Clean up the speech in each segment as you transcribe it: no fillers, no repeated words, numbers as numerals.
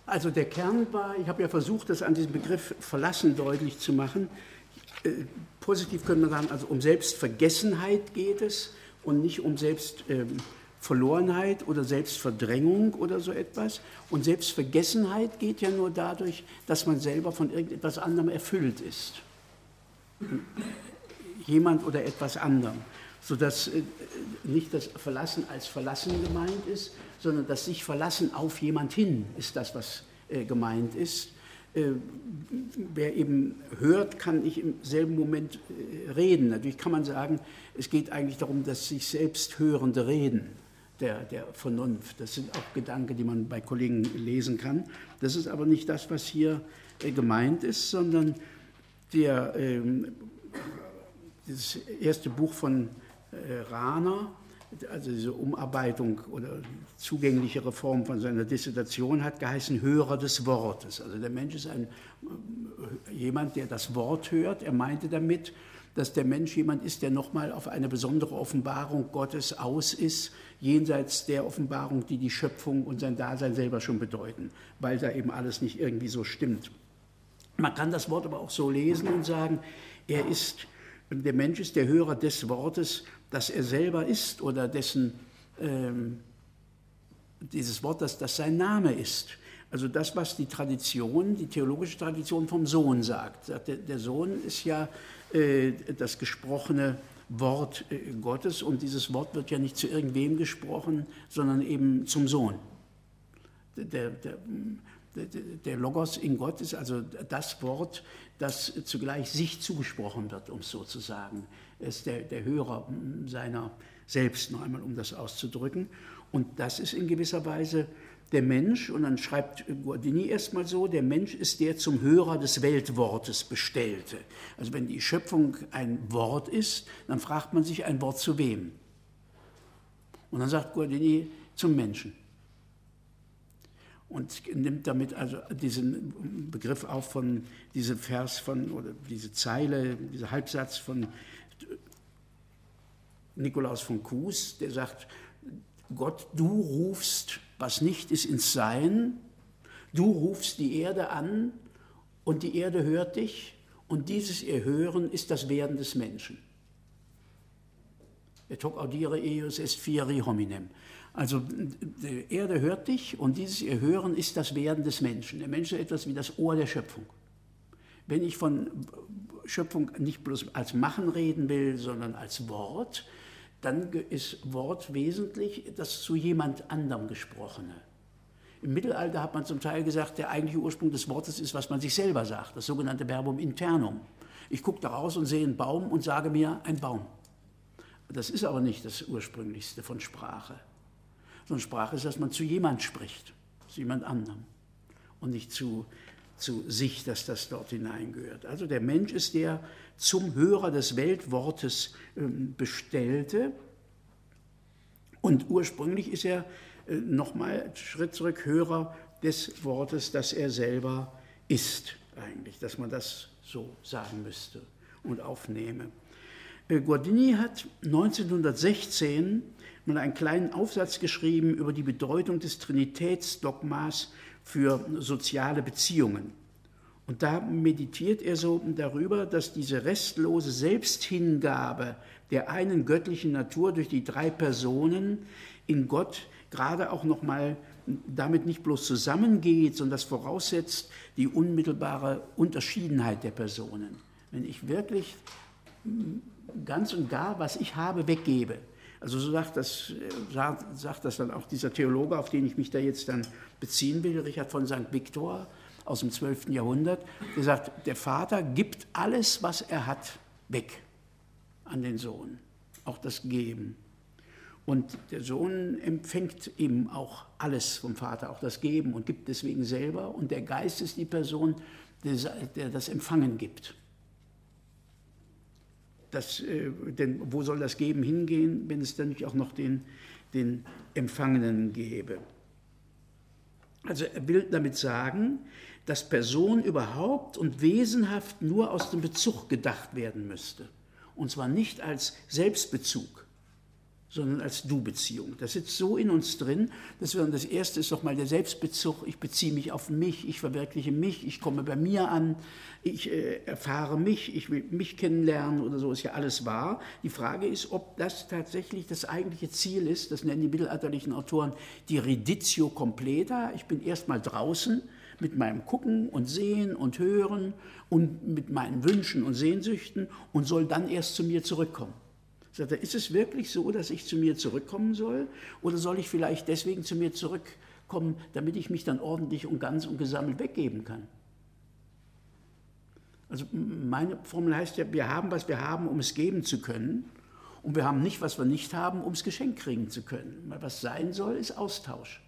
Also der Kern war, ich habe ja versucht, das an diesem Begriff Verlassen deutlich zu machen. Positiv könnte man sagen, also um Selbstvergessenheit geht es und nicht um Selbstverlorenheit oder Selbstverdrängung oder so etwas. Und Selbstvergessenheit geht ja nur dadurch, dass man selber von irgendetwas anderem erfüllt ist. Jemand oder etwas anderem. Sodass nicht das Verlassen als Verlassen gemeint ist, sondern das sich verlassen auf jemand hin ist das, was gemeint ist. Wer eben hört, kann nicht im selben Moment reden. Natürlich kann man sagen, es geht eigentlich darum, dass sich selbst Hörende reden, der Vernunft. Das sind auch Gedanken, die man bei Kollegen lesen kann. Das ist aber nicht das, was hier gemeint ist, sondern das erste Buch von Rahner, also diese Umarbeitung oder zugänglichere Form von seiner Dissertation hat geheißen Hörer des Wortes. Also der Mensch ist jemand, der das Wort hört. Er meinte damit, dass der Mensch jemand ist, der nochmal auf eine besondere Offenbarung Gottes aus ist, jenseits der Offenbarung, die die Schöpfung und sein Dasein selber schon bedeuten, weil da eben alles nicht irgendwie so stimmt. Man kann das Wort aber auch so lesen und sagen, der Mensch ist der Hörer des Wortes, das er selber ist oder dieses Wort, das sein Name ist. Also das, was die theologische Tradition vom Sohn sagt. Der Sohn ist ja das gesprochene Wort Gottes und dieses Wort wird ja nicht zu irgendwem gesprochen, sondern eben zum Sohn. Der Logos in Gott ist also das Wort, das zugleich sich zugesprochen wird, um es so zu sagen. Er ist der Hörer seiner selbst, noch einmal, um das auszudrücken. Und das ist in gewisser Weise der Mensch. Und dann schreibt Guardini erstmal so, der Mensch ist der zum Hörer des Weltwortes Bestellte. Also wenn die Schöpfung ein Wort ist, dann fragt man sich, ein Wort zu wem? Und dann sagt Guardini, zum Menschen. Und nimmt damit also diesen Begriff auf von diesem Vers oder diese Zeile, dieser Halbsatz von Nikolaus von Kues, der sagt, Gott, du rufst, was nicht ist, ins Sein, du rufst die Erde an und die Erde hört dich und dieses Erhören ist das Werden des Menschen. Et hoc audire eius est fieri hominem. Also die Erde hört dich und dieses Erhören ist das Werden des Menschen. Der Mensch ist etwas wie das Ohr der Schöpfung. Wenn ich von Schöpfung nicht bloß als Machen reden will, sondern als Wort, dann ist Wort wesentlich das zu jemand anderem Gesprochene. Im Mittelalter hat man zum Teil gesagt, der eigentliche Ursprung des Wortes ist, was man sich selber sagt, das sogenannte Verbum internum. Ich gucke da raus und sehe einen Baum und sage mir, ein Baum. Das ist aber nicht das Ursprünglichste von Sprache. Sondern Sprache ist, dass man zu jemand spricht, zu jemand anderem und nicht zu sich, dass das dort hineingehört. Also der Mensch ist der zum Hörer des Weltwortes Bestellte und ursprünglich ist er nochmal einen Schritt zurück Hörer des Wortes, das er selber ist eigentlich, dass man das so sagen müsste und aufnehme. Guardini hat 1916 mal einen kleinen Aufsatz geschrieben über die Bedeutung des Trinitätsdogmas für soziale Beziehungen. Und da meditiert er so darüber, dass diese restlose Selbsthingabe der einen göttlichen Natur durch die drei Personen in Gott gerade auch nochmal damit nicht bloß zusammengeht, sondern das voraussetzt die unmittelbare Unterschiedenheit der Personen. Wenn ich wirklich ganz und gar, was ich habe, weggebe. Also so sagt das dann auch dieser Theologe, auf den ich mich da jetzt dann beziehen will, Richard von St. Victor aus dem 12. Jahrhundert, der sagt, der Vater gibt alles, was er hat, weg an den Sohn, auch das Geben. Und der Sohn empfängt eben auch alles vom Vater, auch das Geben und gibt deswegen selber. Und der Geist ist die Person, der das Empfangen gibt. Denn wo soll das Geben hingehen, wenn es dann nicht auch noch den Empfangenen gäbe? Also er will damit sagen, dass Person überhaupt und wesenhaft nur aus dem Bezug gedacht werden müsste. Und zwar nicht als Selbstbezug, sondern als Du-Beziehung. Das sitzt so in uns drin, dass wir dann das Erste ist doch mal der Selbstbezug, ich beziehe mich auf mich, ich verwirkliche mich, ich komme bei mir an, ich erfahre mich, ich will mich kennenlernen oder so, ist ja alles wahr. Die Frage ist, ob das tatsächlich das eigentliche Ziel ist, das nennen die mittelalterlichen Autoren die Reditio completa, ich bin erstmal draußen mit meinem Gucken und Sehen und Hören und mit meinen Wünschen und Sehnsüchten und soll dann erst zu mir zurückkommen. Sagt er, ist es wirklich so, dass ich zu mir zurückkommen soll? Oder soll ich vielleicht deswegen zu mir zurückkommen, damit ich mich dann ordentlich und ganz und gesammelt weggeben kann? Also meine Formel heißt ja, wir haben, was wir haben, um es geben zu können. Und wir haben nicht, was wir nicht haben, um es geschenkt kriegen zu können. Weil was sein soll, ist Austausch.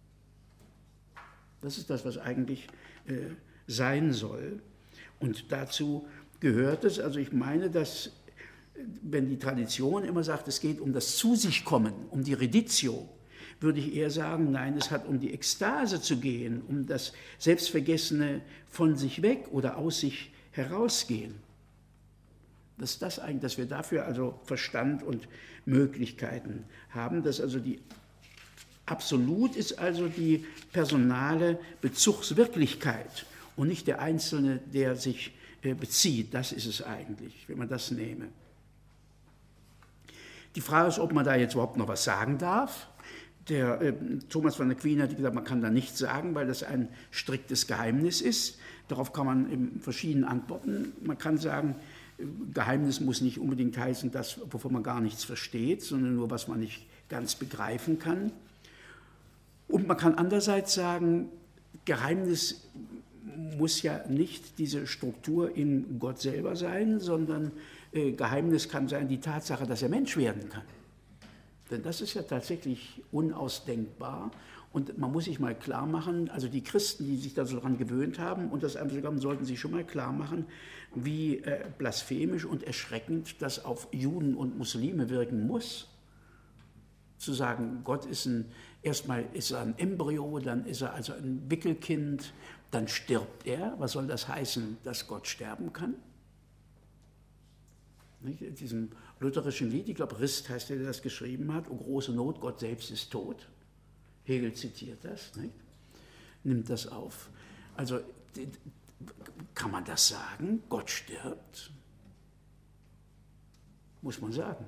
Das ist das, was eigentlich sein soll. Und dazu gehört es, also ich meine, dass wenn die Tradition immer sagt, es geht um das Zu sich kommen, um die Reditio, würde ich eher sagen, nein, es hat um die Ekstase zu gehen, um das Selbstvergessene von sich weg oder aus sich herausgehen. Dass das eigentlich, dass wir dafür also Verstand und Möglichkeiten haben, dass also die absolut ist also die personale Bezugswirklichkeit und nicht der Einzelne, der sich bezieht. Das ist es eigentlich, wenn man das nehme. Die Frage ist, ob man da jetzt überhaupt noch was sagen darf. Der Thomas van Aquin hat gesagt, man kann da nichts sagen, weil das ein striktes Geheimnis ist. Darauf kann man eben verschieden antworten. Man kann sagen, Geheimnis muss nicht unbedingt heißen, das, wovon man gar nichts versteht, sondern nur, was man nicht ganz begreifen kann. Und man kann andererseits sagen, Geheimnis muss ja nicht diese Struktur in Gott selber sein, sondern Geheimnis kann sein die Tatsache, dass er Mensch werden kann. Denn das ist ja tatsächlich unausdenkbar. Und man muss sich mal klar machen, also die Christen, die sich da so daran gewöhnt haben, und das Evangelium sollten sich schon mal klar machen, wie blasphemisch und erschreckend das auf Juden und Muslime wirken muss. Zu sagen, Gott ist erstmal ist er ein Embryo, dann ist er also ein Wickelkind, dann stirbt er. Was soll das heißen, dass Gott sterben kann? Nicht? In diesem lutherischen Lied, ich glaube Rist heißt der das geschrieben hat, O große Not, Gott selbst ist tot. Hegel zitiert das, nicht? Nimmt das auf. Also kann man das sagen? Gott stirbt? Muss man sagen.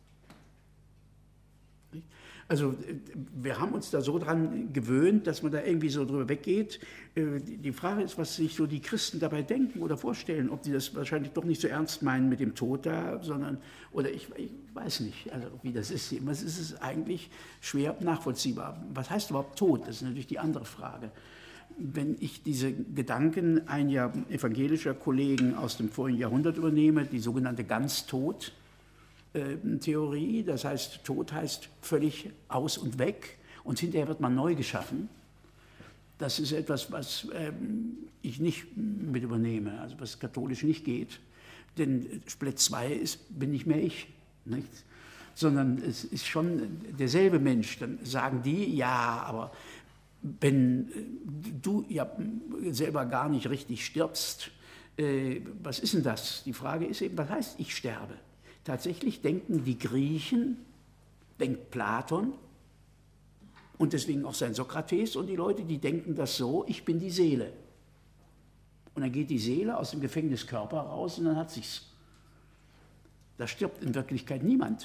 Nicht? Also wir haben uns da so dran gewöhnt, dass man da irgendwie so drüber weggeht. Die Frage ist, was sich so die Christen dabei denken oder vorstellen, ob die das wahrscheinlich doch nicht so ernst meinen mit dem Tod da, sondern, oder ich weiß nicht, also wie das ist. Es ist eigentlich schwer nachvollziehbar. Was heißt überhaupt Tod? Das ist natürlich die andere Frage. Wenn ich diese Gedanken einiger evangelischer Kollegen aus dem vorigen Jahrhundert übernehme, die sogenannte Ganztod, Theorie, das heißt, Tod heißt völlig aus und weg und hinterher wird man neu geschaffen. Das ist etwas, was ich nicht mit übernehme, also was katholisch nicht geht. Denn Split 2 bin nicht mehr ich, nicht? Sondern es ist schon derselbe Mensch. Dann sagen die, ja, aber wenn du ja selber gar nicht richtig stirbst, was ist denn das? Die Frage ist eben, was heißt, ich sterbe? Tatsächlich denken die Griechen, denkt Platon und deswegen auch sein Sokrates und die Leute, die denken das so, ich bin die Seele. Und dann geht die Seele aus dem Gefängniskörper raus und dann hat sich's. Da stirbt in Wirklichkeit niemand.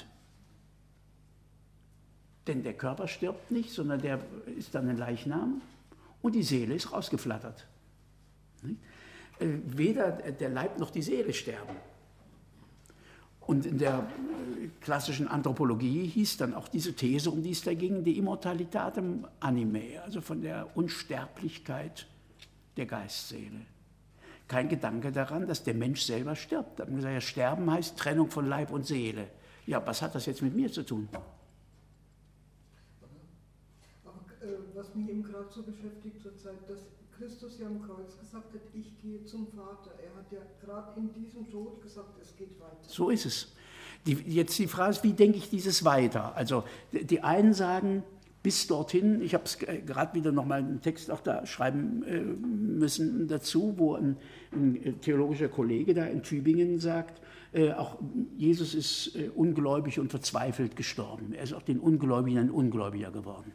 Denn der Körper stirbt nicht, sondern der ist dann ein Leichnam und die Seele ist rausgeflattert. Weder der Leib noch die Seele sterben. Und in der klassischen Anthropologie hieß dann auch diese These, um die es da ging, die Immortalitatem Animae, also von der Unsterblichkeit der Geistseele. Kein Gedanke daran, dass der Mensch selber stirbt. Da haben wir gesagt, ja, Sterben heißt Trennung von Leib und Seele. Ja, was hat das jetzt mit mir zu tun? Aber was mich eben gerade so beschäftigt zurzeit, dass Christus ja am Kreuz gesagt hat, ich gehe zum Vater. Er hat ja gerade in diesem Tod gesagt, es geht weiter. So ist es. Jetzt die Frage ist, wie denke ich dieses weiter? Also die einen sagen, bis dorthin, ich habe es gerade wieder nochmal einen Text auch da schreiben müssen dazu, wo ein theologischer Kollege da in Tübingen sagt, Auch Jesus ist ungläubig und verzweifelt gestorben. Er ist auch den Ungläubigen ein Ungläubiger geworden.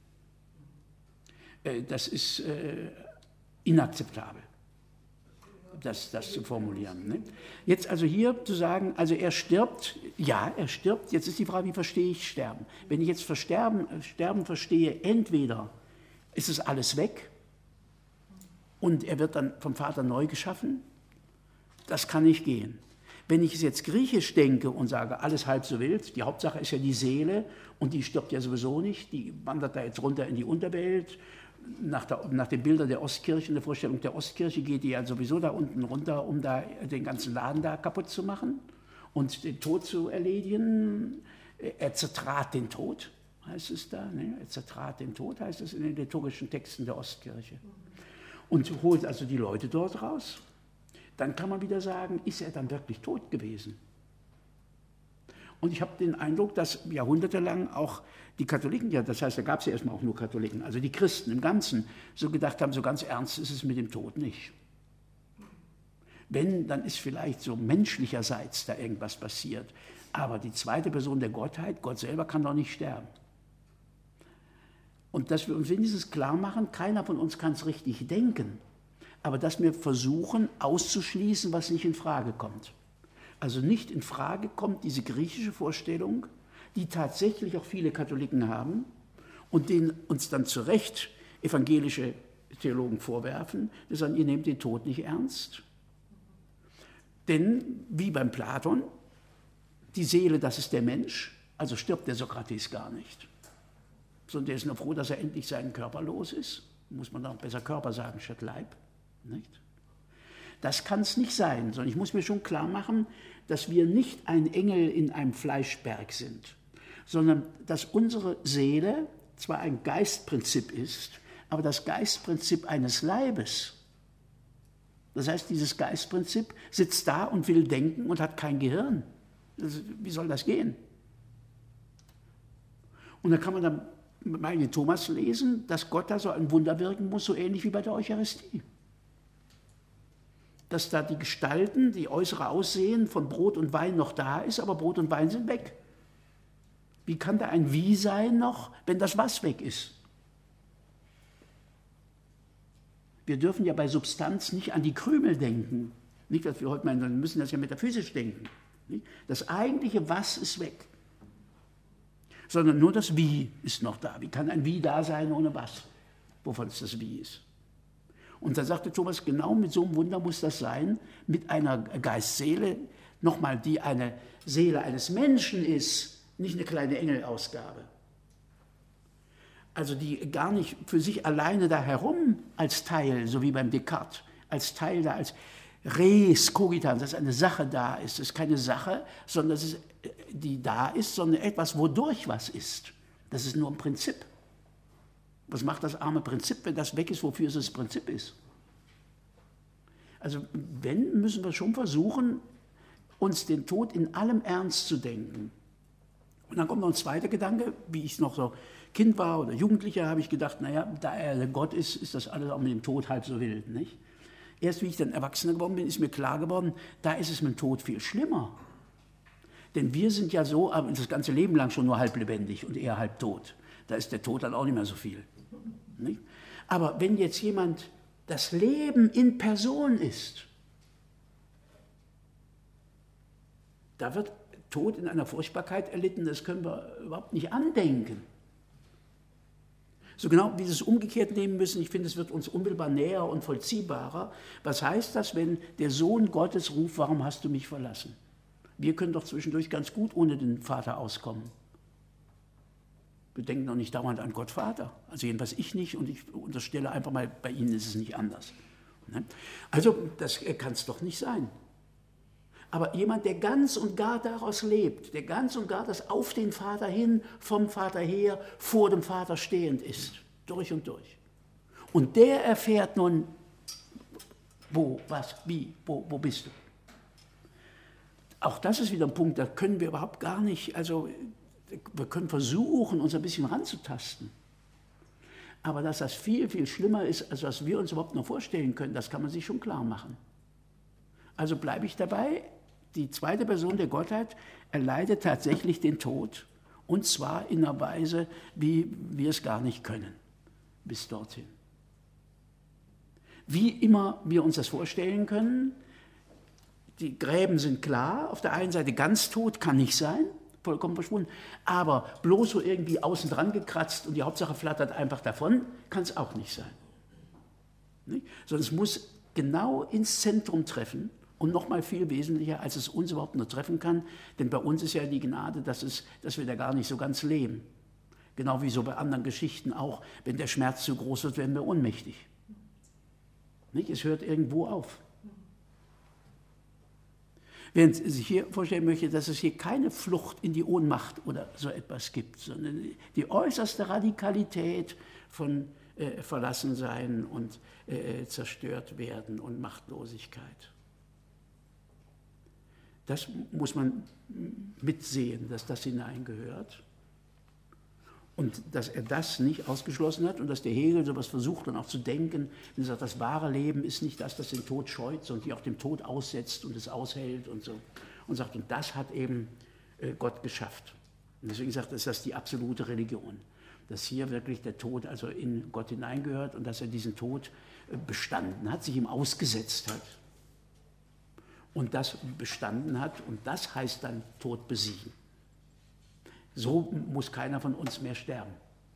Das ist inakzeptabel, das zu formulieren. Ne? Jetzt also hier zu sagen, also er stirbt, ja, er stirbt. Jetzt ist die Frage, wie verstehe ich Sterben? Wenn ich jetzt Sterben verstehe, entweder ist es alles weg und er wird dann vom Vater neu geschaffen, das kann nicht gehen. Wenn ich es jetzt griechisch denke und sage, alles halb so wild, die Hauptsache ist ja die Seele und die stirbt ja sowieso nicht, die wandert da jetzt runter in die Unterwelt. Nach den Bildern der Ostkirche, in der Vorstellung der Ostkirche geht die ja sowieso da unten runter, um da den ganzen Laden da kaputt zu machen und den Tod zu erledigen. Er zertrat den Tod, heißt es da. Ne? Er zertrat den Tod, heißt es in den liturgischen Texten der Ostkirche. Und holt also die Leute dort raus. Dann kann man wieder sagen, ist er dann wirklich tot gewesen? Und ich habe den Eindruck, dass jahrhundertelang auch die Katholiken, ja, das heißt, da gab es ja erstmal auch nur Katholiken, also die Christen im Ganzen, so gedacht haben, so ganz ernst ist es mit dem Tod nicht. Wenn, dann ist vielleicht so menschlicherseits da irgendwas passiert. Aber die zweite Person der Gottheit, Gott selber, kann doch nicht sterben. Und dass wir uns wenigstens klar machen, keiner von uns kann es richtig denken, aber dass wir versuchen auszuschließen, was nicht in Frage kommt. Also nicht in Frage kommt diese griechische Vorstellung, die tatsächlich auch viele Katholiken haben und denen uns dann zu Recht evangelische Theologen vorwerfen, die sagen, ihr nehmt den Tod nicht ernst. Denn, wie beim Platon, die Seele, das ist der Mensch, also stirbt der Sokrates gar nicht. Sondern der ist nur froh, dass er endlich seinen Körper los ist. Muss man auch besser Körper sagen statt Leib. Nicht? Das kann es nicht sein, sondern ich muss mir schon klar machen, dass wir nicht ein Engel in einem Fleischberg sind, sondern dass unsere Seele zwar ein Geistprinzip ist, aber das Geistprinzip eines Leibes. Das heißt, dieses Geistprinzip sitzt da und will denken und hat kein Gehirn. Wie soll das gehen? Und dann kann man dann bei Thomas lesen, dass Gott da so ein Wunder wirken muss, so ähnlich wie bei der Eucharistie. Dass da die Gestalten, die äußere Aussehen von Brot und Wein noch da ist, aber Brot und Wein sind weg. Wie kann da ein Wie sein noch, wenn das Was weg ist? Wir dürfen ja bei Substanz nicht an die Krümel denken. Nicht, dass wir heute meinen, wir müssen das ja metaphysisch denken. Das eigentliche Was ist weg. Sondern nur das Wie ist noch da. Wie kann ein Wie da sein ohne Was? Wovon es das Wie ist. Und da sagte Thomas, genau mit so einem Wunder muss das sein, mit einer Geist-Seele, nochmal, die eine Seele eines Menschen ist, nicht eine kleine Engelausgabe. Also die gar nicht für sich alleine da herum als Teil, so wie beim Descartes, als Teil da, als res cogitans, dass eine Sache da ist. Es ist keine Sache, sondern es ist, die da ist, sondern etwas, wodurch was ist. Das ist nur ein Prinzip. Was macht das arme Prinzip, wenn das weg ist, wofür es das Prinzip ist? Also wenn, müssen wir schon versuchen, uns den Tod in allem Ernst zu denken. Und dann kommt noch ein zweiter Gedanke, wie ich noch so Kind war oder Jugendlicher, habe ich gedacht, naja, da er der Gott ist, ist das alles auch mit dem Tod halb so wild, nicht? Erst wie ich dann Erwachsener geworden bin, ist mir klar geworden, da ist es mit dem Tod viel schlimmer. Denn wir sind ja so das ganze Leben lang schon nur halb lebendig und eher halb tot. Da ist der Tod dann auch nicht mehr so viel. Nicht? Aber wenn jetzt jemand das Leben in Person ist, da wird Tod in einer Furchtbarkeit erlitten, das können wir überhaupt nicht andenken. So genau wie Sie es umgekehrt nehmen müssen, ich finde, es wird uns unmittelbar näher und vollziehbarer. Was heißt das, wenn der Sohn Gottes ruft, warum hast du mich verlassen? Wir können doch zwischendurch ganz gut ohne den Vater auskommen. Wir denken doch nicht dauernd an Gott Vater. Also jedenfalls ich nicht und ich unterstelle einfach mal, bei Ihnen ist es nicht anders. Also das kann es doch nicht sein. Aber jemand, der ganz und gar daraus lebt, der ganz und gar das auf den Vater hin, vom Vater her, vor dem Vater stehend ist, durch und durch. Und der erfährt nun, wo, was, wie, wo bist du? Auch das ist wieder ein Punkt, da können wir überhaupt gar nicht, also wir können versuchen, uns ein bisschen ranzutasten. Aber dass das viel, viel schlimmer ist, als was wir uns überhaupt noch vorstellen können, das kann man sich schon klar machen. Also bleibe ich dabei, die zweite Person der Gottheit erleidet tatsächlich den Tod, und zwar in einer Weise, wie wir es gar nicht können, bis dorthin. Wie immer wir uns das vorstellen können, die Gräben sind klar, auf der einen Seite ganz tot, kann nicht sein, vollkommen verschwunden, aber bloß so irgendwie außen dran gekratzt und die Hauptsache flattert einfach davon, kann es auch nicht sein. Nicht? Sondern es muss genau ins Zentrum treffen und noch mal viel wesentlicher, als es uns überhaupt nur treffen kann, denn bei uns ist ja die Gnade, dass wir da gar nicht so ganz leben. Genau wie so bei anderen Geschichten auch, wenn der Schmerz zu groß wird, werden wir ohnmächtig. Nicht? Es hört irgendwo auf. Während sich hier vorstellen möchte, dass es hier keine Flucht in die Ohnmacht oder so etwas gibt, sondern die äußerste Radikalität von Verlassensein und zerstört werden und Machtlosigkeit. Das muss man mitsehen, dass das hineingehört. Und dass er das nicht ausgeschlossen hat und dass der Hegel sowas versucht und auch zu denken, er sagt, das wahre Leben ist nicht das, das den Tod scheut, sondern die auch dem Tod aussetzt und es aushält und so. Und sagt, und das hat eben Gott geschafft. Und deswegen sagt er, ist das die absolute Religion. Dass hier wirklich der Tod also in Gott hineingehört und dass er diesen Tod bestanden hat, sich ihm ausgesetzt hat. Und das bestanden hat und das heißt dann Tod besiegen. So muss keiner von uns mehr sterben,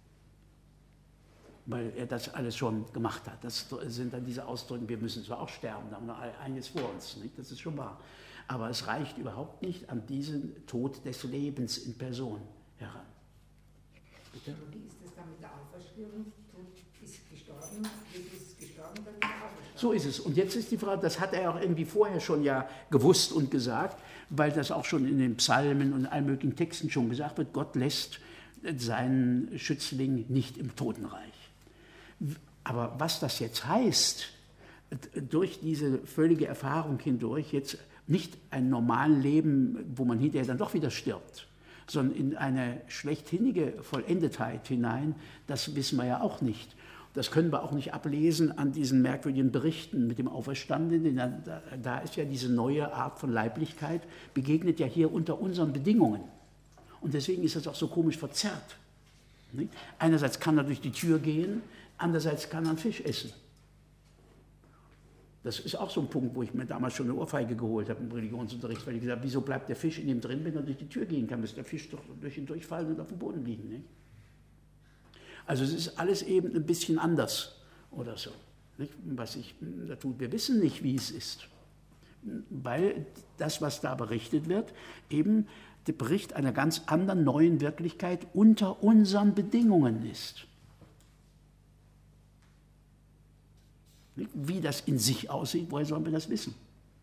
weil er das alles schon gemacht hat. Das sind dann diese Ausdrücke, wir müssen zwar auch sterben, da haben wir noch einiges vor uns, nicht? Das ist schon wahr. Aber es reicht überhaupt nicht an diesen Tod des Lebens in Person heran. Bitte? Und wie ist das dann mit der Auferstehung? Tod ist gestorben, Jesus ist gestorben, dann ist er auferstanden. So ist es. Und jetzt ist die Frage, das hat er auch irgendwie vorher schon ja gewusst und gesagt, weil das auch schon in den Psalmen und allen möglichen Texten schon gesagt wird, Gott lässt seinen Schützling nicht im Totenreich. Aber was das jetzt heißt, durch diese völlige Erfahrung hindurch, jetzt nicht ein normales Leben, wo man hinterher dann doch wieder stirbt, sondern in eine schlechthinnige Vollendetheit hinein, das wissen wir ja auch nicht. Das können wir auch nicht ablesen an diesen merkwürdigen Berichten mit dem Auferstandenen. Da ist ja diese neue Art von Leiblichkeit, begegnet ja hier unter unseren Bedingungen. Und deswegen ist das auch so komisch verzerrt. Nicht? Einerseits kann er durch die Tür gehen, andererseits kann er einen Fisch essen. Das ist auch so ein Punkt, wo ich mir damals schon eine Ohrfeige geholt habe im Religionsunterricht, weil ich gesagt habe, wieso bleibt der Fisch in ihm drin, wenn er durch die Tür gehen kann, müsste der Fisch doch durch ihn durchfallen und auf dem Boden liegen. Nicht? Also es ist alles eben ein bisschen anders oder so. Nicht? Was ich da tut, wir wissen nicht, wie es ist, weil das, was da berichtet wird, eben der Bericht einer ganz anderen neuen Wirklichkeit unter unseren Bedingungen ist. Nicht? Wie das in sich aussieht, woher sollen wir das wissen?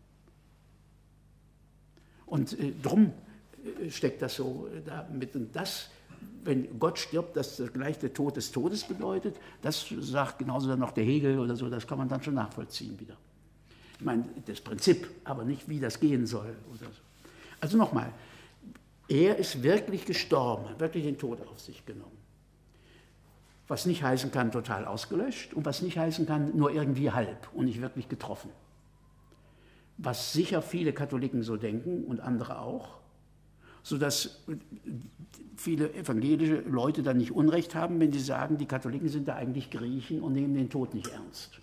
Und drum steckt das so damit. Und das, wenn Gott stirbt, dass gleich der Tod des Todes bedeutet, das sagt genauso dann noch der Hegel oder so, das kann man dann schon nachvollziehen wieder. Ich meine, das Prinzip, aber nicht, wie das gehen soll. Oder so. Also nochmal, er ist wirklich gestorben, wirklich den Tod auf sich genommen. Was nicht heißen kann, total ausgelöscht und was nicht heißen kann, nur irgendwie halb und nicht wirklich getroffen. Was sicher viele Katholiken so denken und andere auch, sodass viele evangelische Leute dann nicht Unrecht haben, wenn sie sagen, die Katholiken sind da eigentlich Griechen und nehmen den Tod nicht ernst.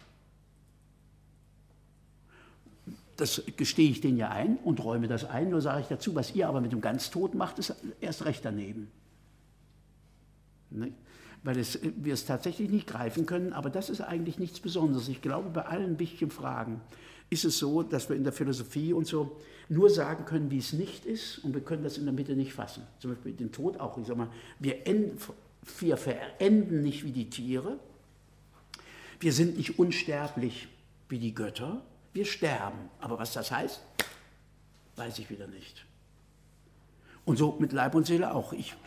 Das gestehe ich denen ja ein und räume das ein, nur sage ich dazu, was ihr aber mit dem Ganztod macht, ist erst recht daneben. Nicht? Weil wir es tatsächlich nicht greifen können, aber das ist eigentlich nichts Besonderes. Ich glaube, bei allen wichtigen Fragen ist es so, dass wir in der Philosophie und so nur sagen können, wie es nicht ist, und wir können das in der Mitte nicht fassen. Zum Beispiel den Tod auch. Ich sage mal, wir verenden nicht wie die Tiere, wir sind nicht unsterblich wie die Götter, wir sterben. Aber was das heißt, weiß ich wieder nicht. Und so mit Leib und Seele auch. Ich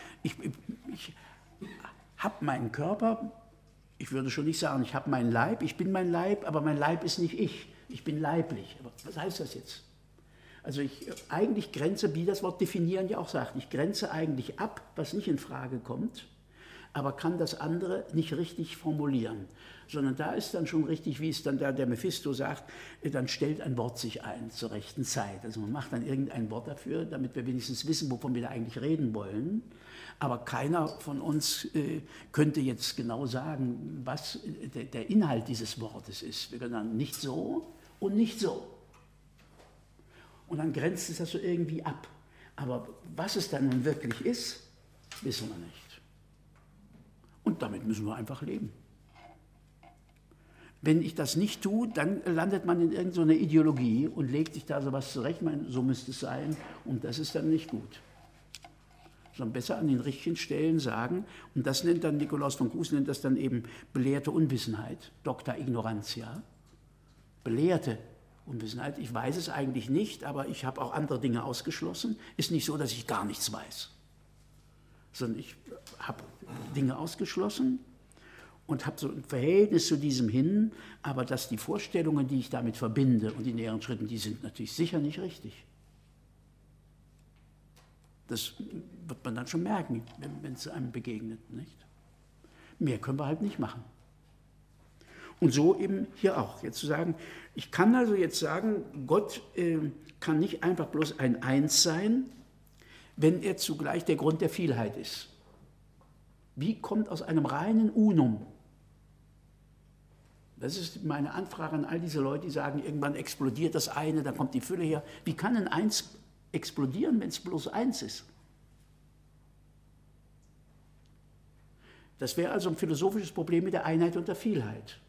habe meinen Körper, ich würde schon nicht sagen, ich habe meinen Leib, ich bin mein Leib, aber mein Leib ist nicht ich bin leiblich. Aber was heißt das jetzt? Also ich eigentlich grenze, wie das Wort definieren ja auch sagt, ich grenze eigentlich ab, was nicht in Frage kommt, aber kann das andere nicht richtig formulieren. Sondern da ist dann schon richtig, wie es dann der Mephisto sagt, dann stellt ein Wort sich ein zur rechten Zeit. Also man macht dann irgendein Wort dafür, damit wir wenigstens wissen, wovon wir da eigentlich reden wollen. Aber keiner von uns könnte jetzt genau sagen, was der Inhalt dieses Wortes ist. Wir können dann nicht so und nicht so. Und dann grenzt es das so irgendwie ab. Aber was es dann nun wirklich ist, wissen wir nicht. Und damit müssen wir einfach leben. Wenn ich das nicht tue, dann landet man in irgendeiner Ideologie und legt sich da sowas zurecht, so müsste es sein, und das ist dann nicht gut. Sondern besser an den richtigen Stellen sagen, und das nennt dann Nikolaus von Kues, nennt das dann eben belehrte Unwissenheit, Docta Ignorantia, belehrte Unwissenheit. Ich weiß es eigentlich nicht, aber ich habe auch andere Dinge ausgeschlossen. Ist nicht so, dass ich gar nichts weiß, sondern ich habe Dinge ausgeschlossen und habe so ein Verhältnis zu diesem hin, aber dass die Vorstellungen, die ich damit verbinde und die näheren Schritten, die sind natürlich sicher nicht richtig. Das wird man dann schon merken, wenn es einem begegnet, nicht? Mehr können wir halt nicht machen. Und so eben hier auch. Jetzt zu sagen, ich kann also jetzt sagen, Gott kann nicht einfach bloß ein Eins sein, wenn er zugleich der Grund der Vielheit ist. Wie kommt aus einem reinen Unum? Das ist meine Anfrage an all diese Leute, die sagen, irgendwann explodiert das eine, dann kommt die Fülle her. Wie kann ein Eins explodieren, wenn es bloß eins ist? Das wäre also ein philosophisches Problem mit der Einheit und der Vielheit.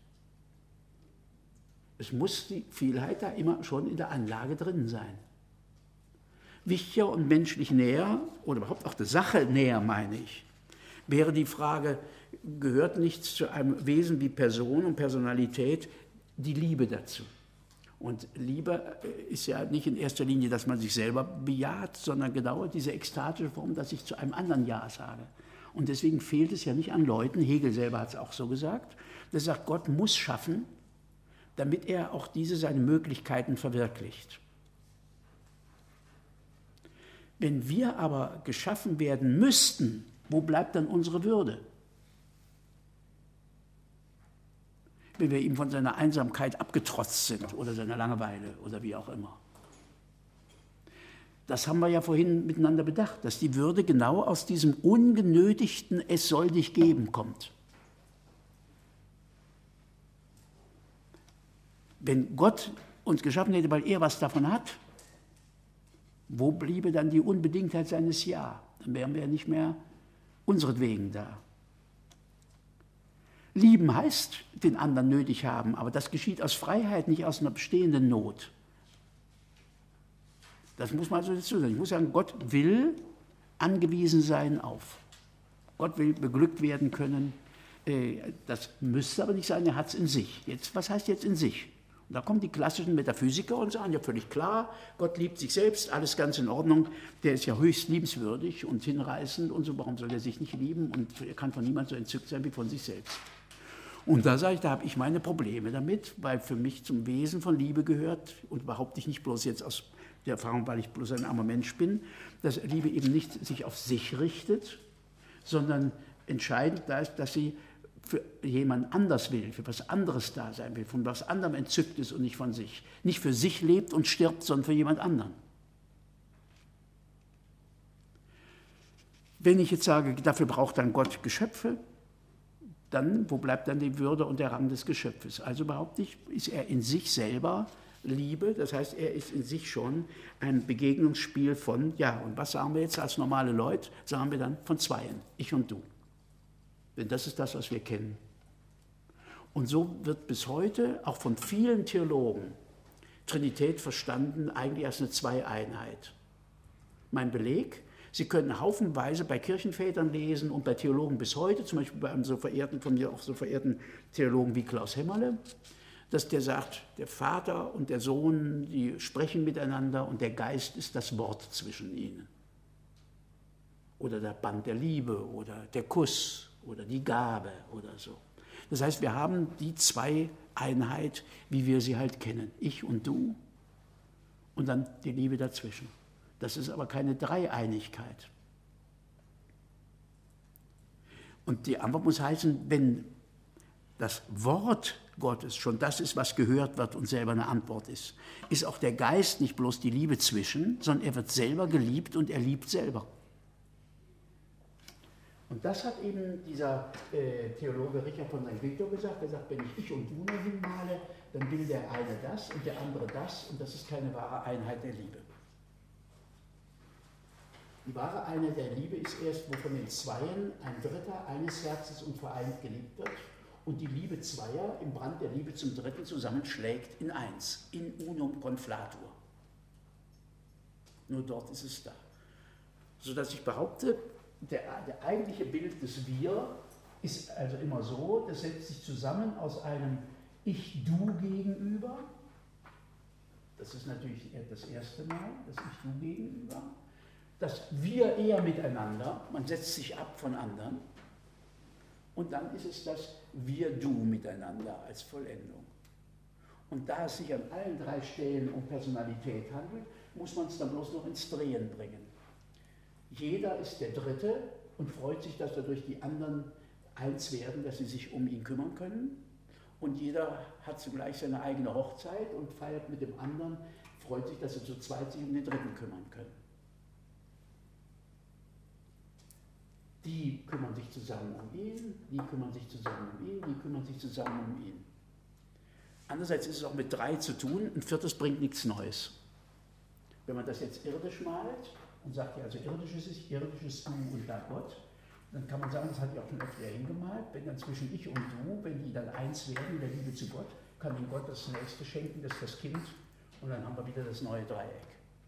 Es muss die Vielheit da immer schon in der Anlage drin sein. Wichtiger und menschlich näher, oder überhaupt auch der Sache näher, meine ich, wäre die Frage, gehört nichts zu einem Wesen wie Person und Personalität, die Liebe dazu. Und Liebe ist ja nicht in erster Linie, dass man sich selber bejaht, sondern genau diese ekstatische Form, dass ich zu einem anderen Ja sage. Und deswegen fehlt es ja nicht an Leuten, Hegel selber hat es auch so gesagt, der sagt, Gott muss schaffen, damit er auch seine Möglichkeiten verwirklicht. Wenn wir aber geschaffen werden müssten, wo bleibt dann unsere Würde? Wenn wir ihm von seiner Einsamkeit abgetrotzt sind oder seiner Langeweile oder wie auch immer. Das haben wir ja vorhin miteinander bedacht, dass die Würde genau aus diesem ungenötigten Es soll dich geben kommt. Wenn Gott uns geschaffen hätte, weil er was davon hat, wo bliebe dann die Unbedingtheit seines Ja? Dann wären wir ja nicht mehr unseretwegen da. Lieben heißt den anderen nötig haben, aber das geschieht aus Freiheit, nicht aus einer bestehenden Not. Das muss man also dazu sagen. Ich muss sagen, Gott will angewiesen sein auf. Gott will beglückt werden können. Das müsste aber nicht sein, er hat es in sich. Jetzt, was heißt jetzt in sich? Und da kommen die klassischen Metaphysiker und sagen, ja völlig klar, Gott liebt sich selbst, alles ganz in Ordnung, der ist ja höchst liebenswürdig und hinreißend und so, warum soll er sich nicht lieben? Und er kann von niemandem so entzückt sein wie von sich selbst. Und da sage ich, da habe ich meine Probleme damit, weil für mich zum Wesen von Liebe gehört, und behaupte ich nicht bloß jetzt aus der Erfahrung, weil ich bloß ein armer Mensch bin, dass Liebe eben nicht sich auf sich richtet, sondern entscheidend da ist, dass sie für jemand anders will, für was anderes da sein will, von was anderem entzückt ist und nicht von sich. Nicht für sich lebt und stirbt, sondern für jemand anderen. Wenn ich jetzt sage, dafür braucht dann Gott Geschöpfe, dann, wo bleibt dann die Würde und der Rang des Geschöpfes? Also behaupte ich, ist er in sich selber Liebe, das heißt, er ist in sich schon ein Begegnungsspiel von, ja, und was sagen wir jetzt als normale Leute? Sagen wir dann von Zweien, ich und du. Denn das ist das, was wir kennen. Und so wird bis heute auch von vielen Theologen Trinität verstanden, eigentlich als eine Zweieinheit. Mein Beleg, Sie können haufenweise bei Kirchenvätern lesen und bei Theologen bis heute, zum Beispiel bei einem so verehrten, von mir auch so verehrten Theologen wie Klaus Hemmerle, dass der sagt, der Vater und der Sohn, die sprechen miteinander und der Geist ist das Wort zwischen ihnen. Oder der Band der Liebe oder der Kuss oder die Gabe oder so. Das heißt, wir haben die Zweieinheit, wie wir sie halt kennen. Ich und du und dann die Liebe dazwischen. Das ist aber keine Dreieinigkeit. Und die Antwort muss heißen, wenn das Wort Gottes schon das ist, was gehört wird und selber eine Antwort ist, ist auch der Geist nicht bloß die Liebe zwischen, sondern er wird selber geliebt und er liebt selber. Und das hat eben dieser Theologe Richard von St. Victor gesagt. Er sagt, wenn ich und du nur hinmale, dann will der eine das und der andere das und das ist keine wahre Einheit der Liebe. Die wahre Einheit der Liebe ist erst, wo von den Zweien ein Dritter eines Herzens und vereint geliebt wird und die Liebe Zweier im Brand der Liebe zum Dritten zusammenschlägt in eins, in unum conflatur. Nur dort ist es da. Sodass ich behaupte, der eigentliche Bild des Wir ist also immer so, das setzt sich zusammen aus einem Ich-Du-Gegenüber. Das ist natürlich das erste Mal, das Ich-Du-Gegenüber. Das Wir eher miteinander, man setzt sich ab von anderen. Und dann ist es das Wir-Du miteinander als Vollendung. Und da es sich an allen drei Stellen um Personalität handelt, muss man es dann bloß noch ins Drehen bringen. Jeder ist der Dritte und freut sich, dass dadurch die anderen eins werden, dass sie sich um ihn kümmern können. Und jeder hat zugleich seine eigene Hochzeit und feiert mit dem anderen, freut sich, dass sie zu zweit sich um den Dritten kümmern können. Die kümmern sich zusammen um ihn, die kümmern sich zusammen um ihn, die kümmern sich zusammen um ihn. Andererseits ist es auch mit drei zu tun, ein viertes bringt nichts Neues. Wenn man das jetzt irdisch malt und sagt, ja, also irdisches Du und da Gott, dann kann man sagen, das hat ja auch schon öfter hingemalt, wenn dann zwischen ich und du, wenn die dann eins werden in der Liebe zu Gott, kann ihm Gott das Nächste schenken, das ist das Kind, und dann haben wir wieder das neue Dreieck.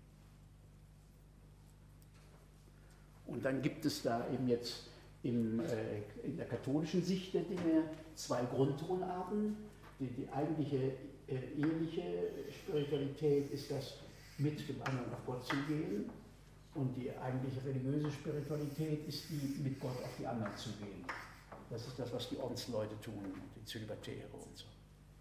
Und dann gibt es da eben jetzt in der katholischen Sicht der Dinge zwei Grundtonarten. Die eigentliche eheliche Spiritualität ist das mit dem anderen auf Gott zugehen und die eigentliche religiöse Spiritualität ist die mit Gott auf die anderen zugehen. Das ist das, was die Ordensleute tun, die Zölibatäre und so.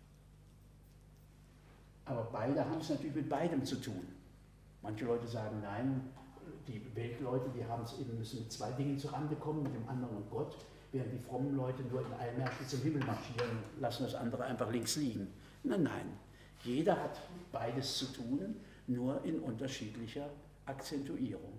Aber beide haben es natürlich mit beidem zu tun. Manche Leute sagen, nein, die Weltleute, die haben es eben, müssen mit zwei Dingen zurande kommen, mit dem anderen und Gott, während die frommen Leute nur in Eilmärschen zum Himmel marschieren, lassen das andere einfach links liegen. Nein, nein, jeder hat beides zu tun, nur in unterschiedlicher Akzentuierung,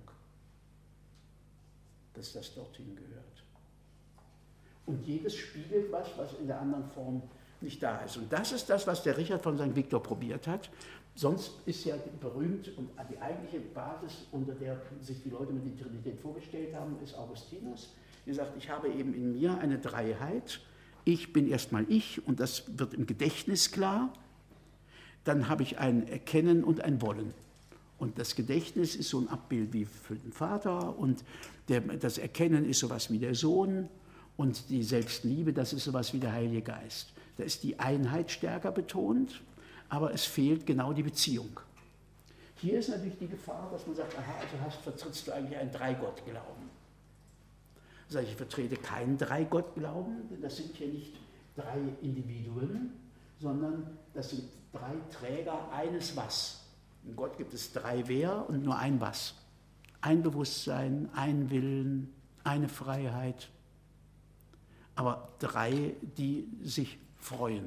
dass das dorthin gehört. Und jedes spiegelt was, was in der anderen Form nicht da ist. Und das ist das, was der Richard von St. Victor probiert hat. Sonst ist ja berühmt und die eigentliche Basis, unter der sich die Leute mit der Trinität vorgestellt haben, ist Augustinus. Er sagt, ich habe eben in mir eine Dreiheit. Ich bin erstmal ich und das wird im Gedächtnis klar. Dann habe ich ein Erkennen und ein Wollen. Und das Gedächtnis ist so ein Abbild wie für den Vater und das Erkennen ist sowas wie der Sohn und die Selbstliebe, das ist sowas wie der Heilige Geist. Da ist die Einheit stärker betont, aber es fehlt genau die Beziehung. Hier ist natürlich die Gefahr, dass man sagt, aha, also vertrittst du eigentlich einen Dreigottglauben. Sage ich vertrete keinen Dreigottglauben, denn das sind hier nicht drei Individuen, sondern das sind drei Träger eines Was. In Gott gibt es drei Wer und nur ein Was. Ein Bewusstsein, ein Willen, eine Freiheit, aber drei, die sich freuen,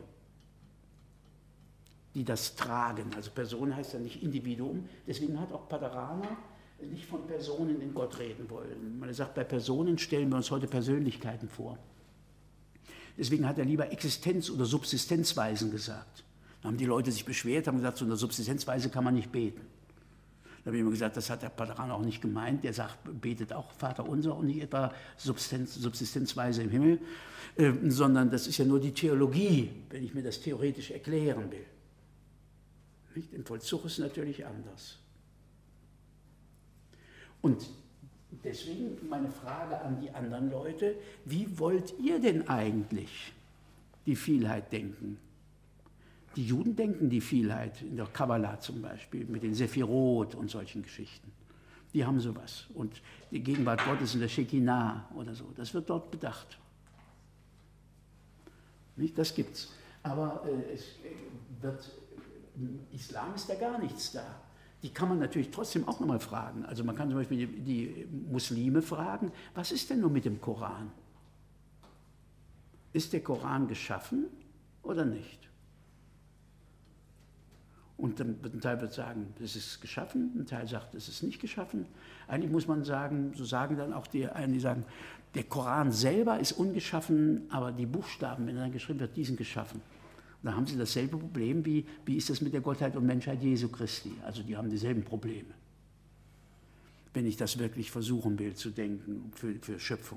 die das tragen. Also Person heißt ja nicht Individuum, deswegen hat auch Paderana nicht von Personen in Gott reden wollen. Man sagt, bei Personen stellen wir uns heute Persönlichkeiten vor. Deswegen hat er lieber Existenz- oder Subsistenzweisen gesagt. Da haben die Leute sich beschwert, haben gesagt, so in der Subsistenzweise kann man nicht beten. Da habe ich immer gesagt, das hat der Paderana auch nicht gemeint. Der sagt, betet auch Vater unser und nicht etwa Subsistenzweise im Himmel, sondern das ist ja nur die Theologie, wenn ich mir das theoretisch erklären will. Nicht? Im Vollzug ist es natürlich anders. Und deswegen meine Frage an die anderen Leute, wie wollt ihr denn eigentlich die Vielheit denken? Die Juden denken die Vielheit, in der Kabbala zum Beispiel, mit den Sephirot und solchen Geschichten. Die haben sowas. Und die Gegenwart Gottes in der Shekinah oder so, das wird dort bedacht. Nicht? Das gibt's. Aber im Islam ist da gar nichts da. Die kann man natürlich trotzdem auch nochmal fragen. Also man kann zum Beispiel die Muslime fragen, was ist denn nun mit dem Koran? ist der Koran geschaffen oder nicht? Und dann wird ein Teil wird sagen, es ist geschaffen, ein Teil sagt, es ist nicht geschaffen. Eigentlich muss man sagen, so sagen dann auch die einen, die sagen, der Koran selber ist ungeschaffen, aber die Buchstaben, wenn er dann geschrieben wird, die sind geschaffen. Und da haben sie dasselbe Problem, wie ist das mit der Gottheit und Menschheit Jesu Christi. Also die haben dieselben Probleme, wenn ich das wirklich versuchen will zu denken für Schöpfung.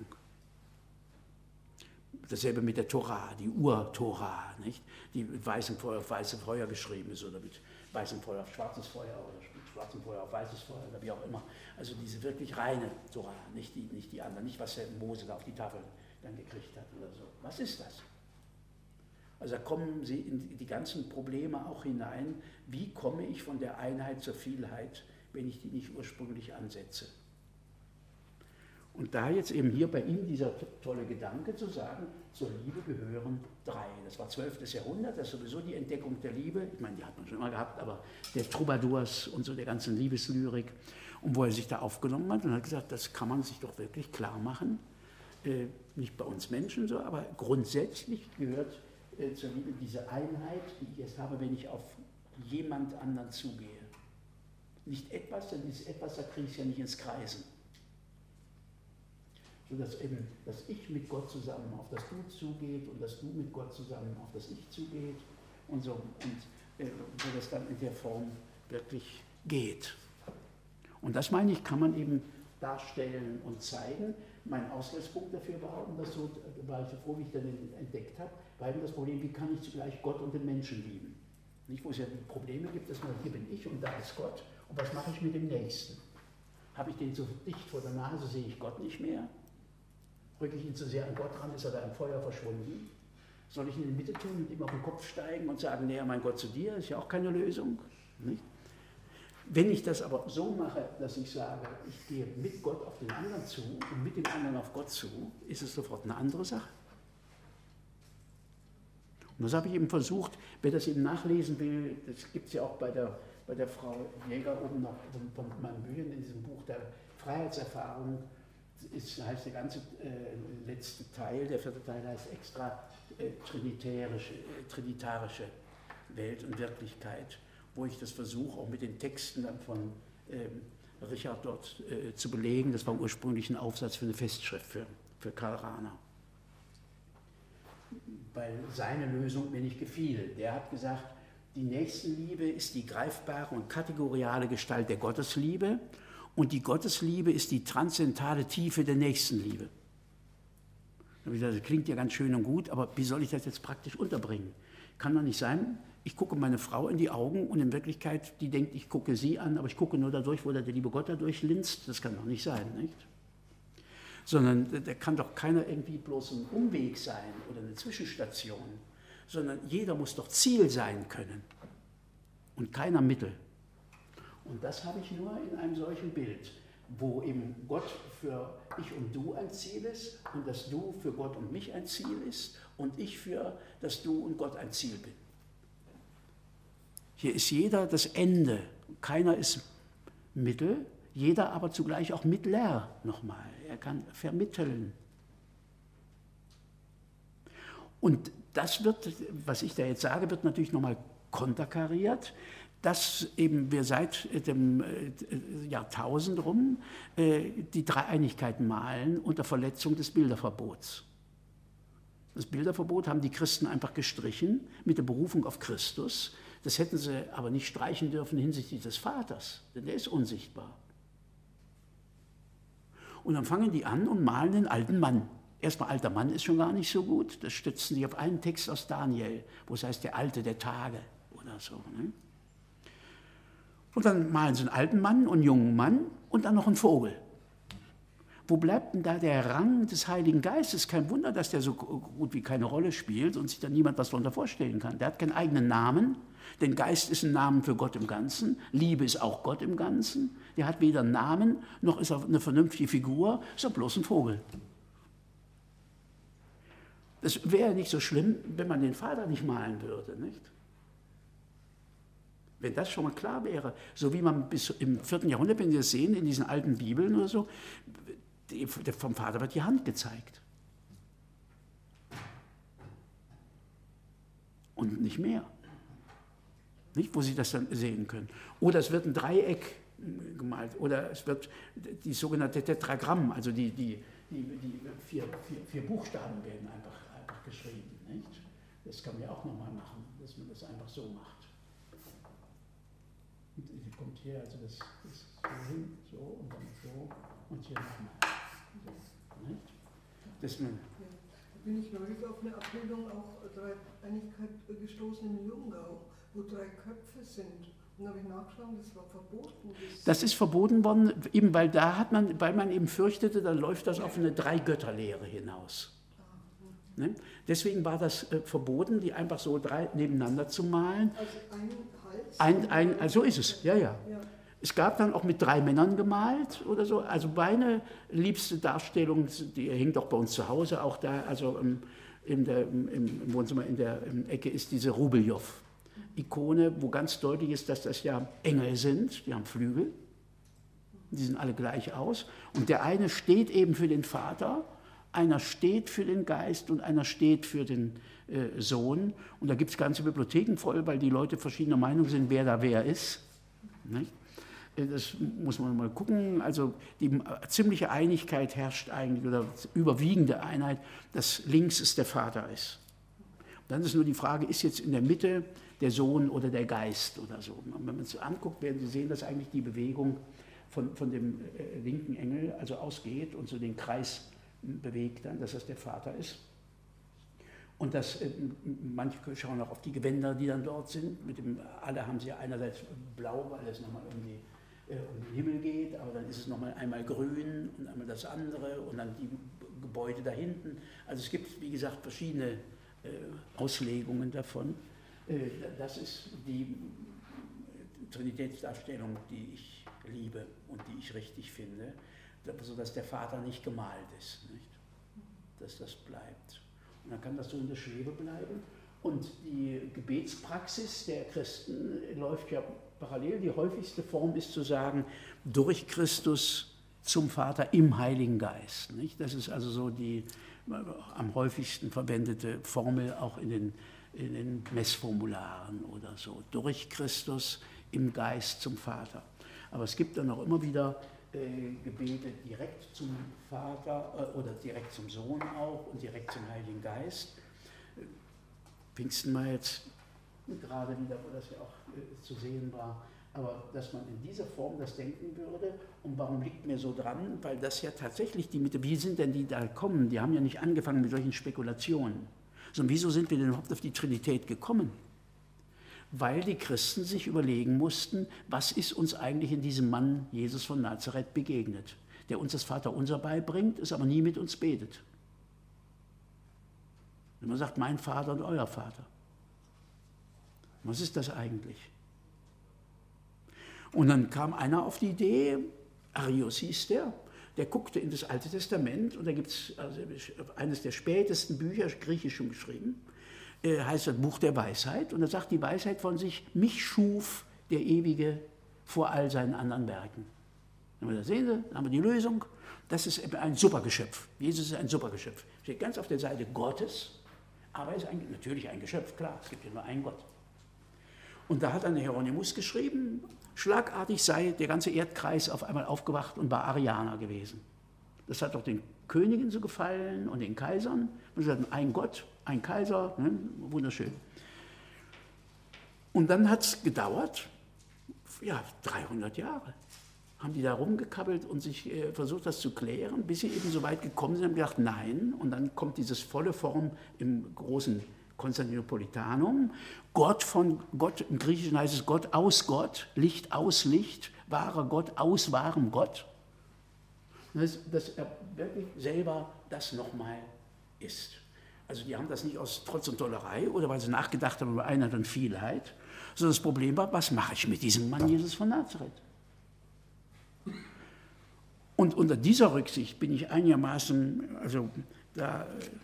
Dasselbe mit der Tora, die Ur-Tora, nicht? Die mit weißem Feuer auf weißem Feuer geschrieben ist oder mit weißem Feuer auf schwarzes Feuer oder mit schwarzem Feuer auf weißes Feuer oder wie auch immer. Also diese wirklich reine Tora, nicht die anderen, nicht was der Mose da auf die Tafel dann gekriegt hat oder so. Was ist das? Also da kommen sie in die ganzen Probleme auch hinein. Wie komme ich von der Einheit zur Vielheit, wenn ich die nicht ursprünglich ansetze? Und da jetzt eben hier bei ihm dieser tolle Gedanke zu sagen, zur Liebe gehören drei. Das war 12. Jahrhundert, das ist sowieso die Entdeckung der Liebe. Ich meine, die hat man schon immer gehabt, aber der Troubadours und so der ganzen Liebeslyrik. Und wo er sich da aufgenommen hat und hat gesagt, das kann man sich doch wirklich klar machen. Nicht bei uns Menschen so, aber grundsätzlich gehört zur Liebe diese Einheit, die ich erst habe, wenn ich auf jemand anderen zugehe. Nicht etwas, denn dieses Etwas, da kriege ich es ja nicht ins Kreisen. Sodass eben das Ich mit Gott zusammen auf das Du zugeht und das Du mit Gott zusammen auf das Ich zugeht und so. Und wo das dann in der Form wirklich geht. Und das, meine ich, kann man eben darstellen und zeigen. Mein Ausgangspunkt dafür war, und das so, war ich so froh, wie ich dann entdeckt habe, war eben das Problem, wie kann ich zugleich Gott und den Menschen lieben? Nicht, wo es ja die Probleme gibt, dass man, hier bin ich und da ist Gott. Und was mache ich mit dem Nächsten? Habe ich den so dicht vor der Nase, sehe ich Gott nicht mehr? Rücke ich ihn zu sehr an Gott ran, ist er da im Feuer verschwunden? Soll ich ihn in die Mitte tun und ihm auf den Kopf steigen und sagen, näher mein Gott zu dir, ist ja auch keine Lösung. Nicht? Wenn ich das aber so mache, dass ich sage, ich gehe mit Gott auf den anderen zu und mit dem anderen auf Gott zu, ist es sofort eine andere Sache. Und das habe ich eben versucht, wer das eben nachlesen will, das gibt es ja auch bei der Frau Jäger oben noch von meinen Büchern in diesem Buch der Freiheitserfahrung, heißt der ganze letzte Teil, der 4. Teil heißt extra trinitarische Welt und Wirklichkeit, wo ich das versuche, auch mit den Texten dann von Richard dort zu belegen. Das war ursprünglich ein Aufsatz für eine Festschrift für Karl Rahner. Weil seine Lösung mir nicht gefiel. Der hat gesagt, die Nächstenliebe ist die greifbare und kategoriale Gestalt der Gottesliebe und die Gottesliebe ist die transzendentale Tiefe der Nächstenliebe. Das klingt ja ganz schön und gut, aber wie soll ich das jetzt praktisch unterbringen? Kann doch nicht sein, ich gucke meine Frau in die Augen und in Wirklichkeit, die denkt, ich gucke sie an, aber ich gucke nur dadurch, wo der liebe Gott dadurch linst. Das kann doch nicht sein, nicht? Sondern da kann doch keiner irgendwie bloß ein Umweg sein oder eine Zwischenstation, sondern jeder muss doch Ziel sein können und keiner Mittel. Und das habe ich nur in einem solchen Bild, wo eben Gott für ich und du ein Ziel ist und das Du für Gott und mich ein Ziel ist und ich für das Du und Gott ein Ziel bin. Hier ist jeder das Ende, keiner ist Mittel, jeder aber zugleich auch Mittler nochmal. Er kann vermitteln. Und das wird, was ich da jetzt sage, wird natürlich nochmal konterkariert, dass eben wir seit dem Jahrtausend rum die Dreieinigkeit malen unter Verletzung des Bilderverbots. Das Bilderverbot haben die Christen einfach gestrichen mit der Berufung auf Christus. Das hätten sie aber nicht streichen dürfen hinsichtlich des Vaters, denn der ist unsichtbar. Und dann fangen die an und malen den alten Mann. Erstmal, alter Mann ist schon gar nicht so gut. Das stützen sie auf einen Text aus Daniel, wo es heißt, der Alte der Tage oder so. Ne? Und dann malen sie einen alten Mann und einen jungen Mann und dann noch einen Vogel. Wo bleibt denn da der Rang des Heiligen Geistes? Kein Wunder, dass der so gut wie keine Rolle spielt und sich da niemand was darunter vorstellen kann. Der hat keinen eigenen Namen, denn Geist ist ein Name für Gott im Ganzen, Liebe ist auch Gott im Ganzen. Der hat weder einen Namen, noch ist er eine vernünftige Figur, ist er bloß ein Vogel. Das wäre nicht so schlimm, wenn man den Vater nicht malen würde, nicht? Wenn das schon mal klar wäre, so wie man bis im 4. Jahrhundert, wenn Sie das sehen, in diesen alten Bibeln oder so, vom Vater wird die Hand gezeigt. und nicht mehr. Nicht, wo Sie das dann sehen können. Oder es wird ein Dreieck gemalt oder es wird die sogenannte Tetragramm, also die vier Buchstaben werden einfach geschrieben. Nicht? Das kann man ja auch nochmal machen, dass man das einfach so macht. Und die kommt hier, also das so hin, so und dann so und hier nochmal. So, nicht? Dass man Da bin ich neulich auf eine Abbildung auch Dreieinigkeit gestoßen in Lungau, wo 3 Köpfe sind. Und da habe ich nachgeschaut, das war verboten. Das ist verboten worden, eben weil man eben fürchtete, dann läuft das auf eine 3-Götter-Lehre hinaus. Ne? Deswegen war das verboten, die einfach so 3 nebeneinander zu malen. Also ein Hals? So ist es, ja. Es gab dann auch mit 3 Männern gemalt oder so. Also meine liebste Darstellung, die hängt auch bei uns zu Hause, auch da, also im Wohnzimmer in der Ecke ist diese Rubeljow-Ikone, wo ganz deutlich ist, dass das ja Engel sind, die haben Flügel, die sehen alle gleich aus. Und der eine steht eben für den Vater, einer steht für den Geist und einer steht für den Sohn. Und da gibt es ganze Bibliotheken voll, weil die Leute verschiedener Meinung sind, wer da wer ist. Nicht? Das muss man mal gucken. Also die ziemliche Einigkeit herrscht eigentlich, oder überwiegende Einheit, dass links es der Vater ist. Dann ist nur die Frage, ist jetzt in der Mitte der Sohn oder der Geist oder so. Und wenn man es anguckt, werden Sie sehen, dass eigentlich die Bewegung von dem linken Engel also ausgeht und so den Kreis bewegt dann, dass das der Vater ist. Und dass manche schauen auch auf die Gewänder, die dann dort sind. Alle haben sie einerseits blau, weil es nochmal um den Himmel geht, aber dann ist es nochmal einmal grün und einmal das andere und dann die Gebäude da hinten. Also es gibt, wie gesagt, verschiedene Auslegungen davon. Das ist die Trinitätsdarstellung, die ich liebe und die ich richtig finde, sodass der Vater nicht gemalt ist, nicht? Dass das bleibt. Und dann kann das so in der Schwebe bleiben. Und die Gebetspraxis der Christen läuft ja parallel. Die häufigste Form ist zu sagen, durch Christus zum Vater im Heiligen Geist. Nicht? Das ist also so die am häufigsten verwendete Formel auch in den Messformularen oder so. Durch Christus im Geist zum Vater. Aber es gibt dann auch immer wieder Gebete direkt zum Vater oder direkt zum Sohn auch und direkt zum Heiligen Geist. Pfingsten mal jetzt gerade wieder, wo das ja auch zu sehen war, aber dass man in dieser Form das denken würde. Und warum liegt mir so dran? Weil das ja tatsächlich die Mitte, wie sind denn die da kommen? Die haben ja nicht angefangen mit solchen Spekulationen. Sondern wieso sind wir denn überhaupt auf die Trinität gekommen? Weil die Christen sich überlegen mussten, was ist uns eigentlich in diesem Mann Jesus von Nazareth begegnet, der uns das Vaterunser beibringt, es aber nie mit uns betet. Wenn man sagt, mein Vater und euer Vater. Was ist das eigentlich? Und dann kam einer auf die Idee, Arius hieß der guckte in das Alte Testament und da gibt es also eines der spätesten Bücher, griechisch schon geschrieben, heißt das Buch der Weisheit. Und da sagt die Weisheit von sich, mich schuf der Ewige vor all seinen anderen Werken. Da sehen Sie, da haben wir die Lösung. Das ist ein Supergeschöpf. Jesus ist ein Supergeschöpf. Steht ganz auf der Seite Gottes, aber er ist natürlich ein Geschöpf, klar, es gibt ja nur einen Gott. Und da hat dann der Hieronymus geschrieben, schlagartig sei der ganze Erdkreis auf einmal aufgewacht und war Arianer gewesen. Das hat doch den Königen so gefallen und den Kaisern. Und sie hatten ein Gott, ein Kaiser, ne? Wunderschön. Und dann hat es gedauert, ja, 300 Jahre. Haben die da rumgekabbelt und sich versucht, das zu klären, bis sie eben so weit gekommen sind und haben gedacht, nein. Und dann kommt dieses volle Form im großen Konstantinopolitanum. Gott von Gott, im Griechischen heißt es Gott aus Gott, Licht aus Licht, wahrer Gott aus wahrem Gott. Dass er wirklich selber das nochmal ist. Also die haben das nicht aus Trotz und Tollerei oder weil sie nachgedacht haben über Einheit und Vielheit, sondern das Problem war, was mache ich mit diesem Mann Jesus von Nazareth? Und unter dieser Rücksicht bin ich einigermaßen, also da,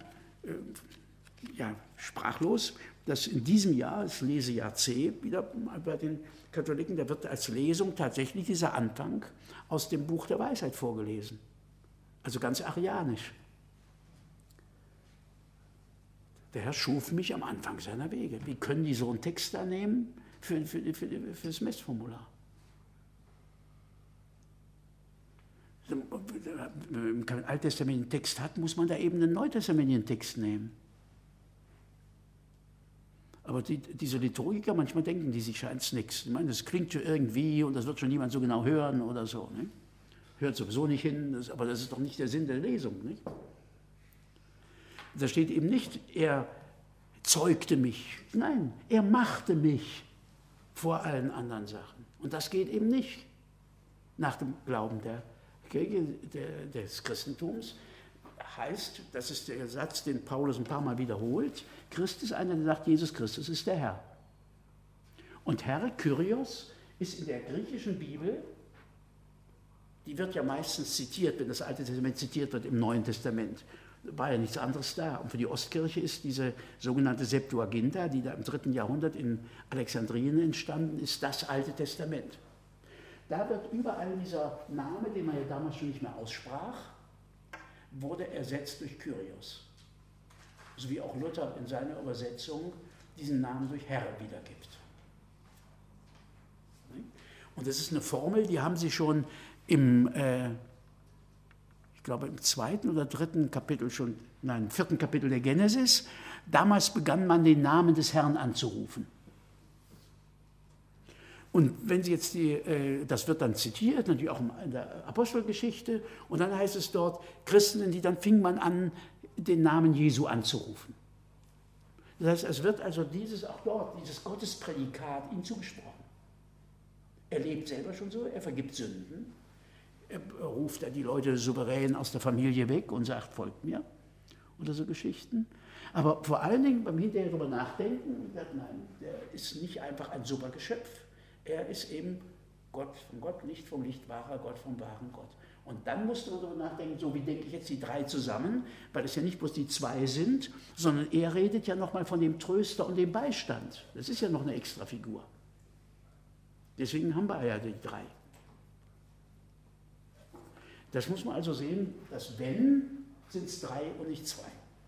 ja, sprachlos, dass in diesem Jahr, das Lesejahr C, wieder bei den Katholiken, da wird als Lesung tatsächlich dieser Anfang aus dem Buch der Weisheit vorgelesen. Also ganz arianisch. Der Herr schuf mich am Anfang seiner Wege. Wie können die so einen Text da nehmen für das Messformular? Wenn man keinen alttestamentlichen Text hat, muss man da eben einen neutestamentlichen Text nehmen. Aber diese Liturgiker, manchmal denken die sich scheint's nichts. Ich meine, das klingt schon irgendwie und das wird schon niemand so genau hören oder so. Nicht? Hört sowieso nicht hin, aber das ist doch nicht der Sinn der Lesung. Nicht? Da steht eben nicht, er zeugte mich. Nein, er machte mich vor allen anderen Sachen. Und das geht eben nicht nach dem Glauben der Kirche, des Christentums. Heißt, das ist der Satz, den Paulus ein paar Mal wiederholt, Christus ist einer, der sagt, Jesus Christus ist der Herr. Und Herr, Kyrios, ist in der griechischen Bibel, die wird ja meistens zitiert, wenn das Alte Testament zitiert wird im Neuen Testament. War ja nichts anderes da. Und für die Ostkirche ist diese sogenannte Septuaginta, die da im 3. Jahrhundert in Alexandrien entstanden ist, das Alte Testament. Da wird überall dieser Name, den man ja damals schon nicht mehr aussprach, wurde ersetzt durch Kyrios. So wie auch Luther in seiner Übersetzung diesen Namen durch Herr wiedergibt. Und das ist eine Formel, die haben sie schon ich glaube im 2. oder 3. Kapitel schon, nein, im 4. Kapitel der Genesis, damals begann man den Namen des Herrn anzurufen. Und wenn Sie jetzt das wird dann zitiert, natürlich auch in der Apostelgeschichte, und dann heißt es dort, Christen, dann fing man an, den Namen Jesu anzurufen. Das heißt, es wird also auch dort, dieses Gottesprädikat ihm zugesprochen. Er lebt selber schon so, er vergibt Sünden, er ruft die Leute souverän aus der Familie weg und sagt, folgt mir, oder so Geschichten. Aber vor allen Dingen beim hinterher darüber nachdenken, nein, der ist nicht einfach ein super Geschöpf. Er ist eben Gott von Gott, Licht vom Licht, wahrer Gott vom wahren Gott. Und dann musste man darüber nachdenken, so wie denke ich jetzt die drei zusammen, weil es ja nicht bloß die zwei sind, sondern er redet ja nochmal von dem Tröster und dem Beistand. Das ist ja noch eine extra Figur. Deswegen haben wir ja die drei. Das muss man also sehen, dass wenn, sind es drei und nicht zwei.